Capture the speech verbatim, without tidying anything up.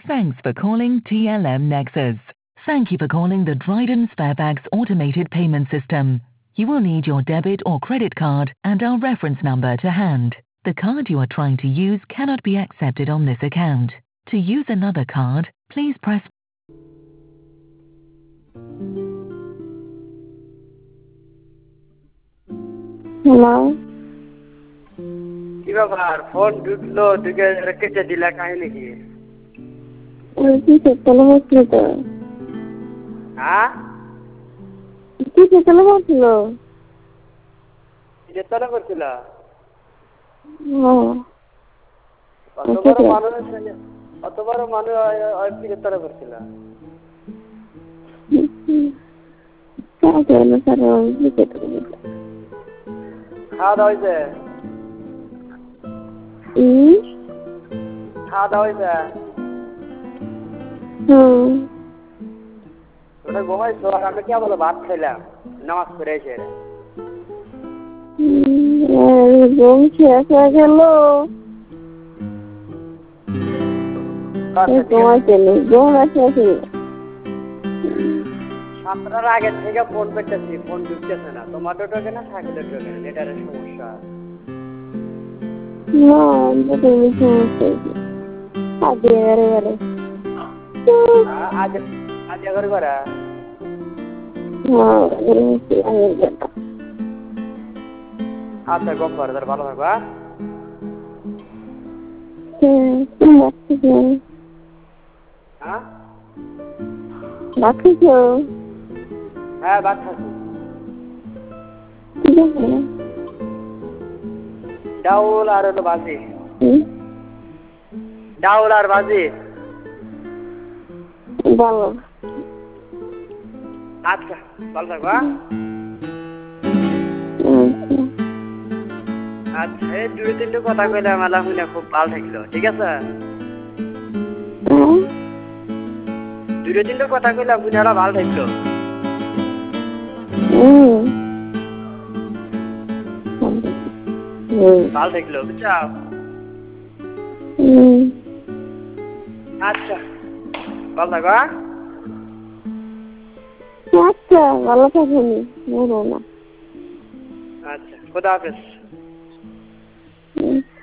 Thanks for calling T L M Nexus. Thank you for calling the Dryden Sparebags automated payment system. You will need your debit or credit card and our reference number to hand. The card you are trying to use cannot be accepted on this account. To use another card, please press Hello? কি ব্যাপার phone ঢুকলো ঢুকে কেটে দিলা কাহিনী কি? কি চেতলা হচ্ছিল তো? হ্যাঁ? কি চেতলা হচ্ছিল? চেতলা করছিল? হ্যাঁ। অত বড় মানুষ অত বড় মানুষ কি চেতলা করছিল? খাওয়া দাওয়া হয়েছে? হুম? খাওয়া দাওয়া হয়েছে? হুম। ওটা ঘুমাইছো আর আমি কে বলো ভাত খাইলাম নামাজ পড়ে এসে ঘুম শেষ হয়ে গেল ঘুমাইছিলি ঘুম এসেছিল সাতটার আগে থেকে ফোন করতেছি ফোন ঢুকতেছে না তোমাদের ঢোকে না সাকিলের ঢোকে না নেটারের সমস্যা না তুমি সমস্যা আজ এবারে এবারে আজ আজ এগারো করা হ্যাঁ আচ্ছা গম পারো তার ভালো থাকবা হ্যাঁ রাখিস হ্যাঁ ভাত খাচ্ছি ডাউল আর হলো ভাজি ডাউল আর ভাজি ভালো আচ্ছা ভালো থাকবা আচ্ছা এই দুই তিনটে কথা কইলে মেলা শুনে খুব ভালো থাকলো ঠিক আছে দুই তিনটে কথা কইলে শুনে ভালো থাকলো ভালো থাকলো বুঝছো আচ্ছা ভালো থাকবা আচ্ছা ভালো থাকুনি না আচ্ছা খোদা হাফেজ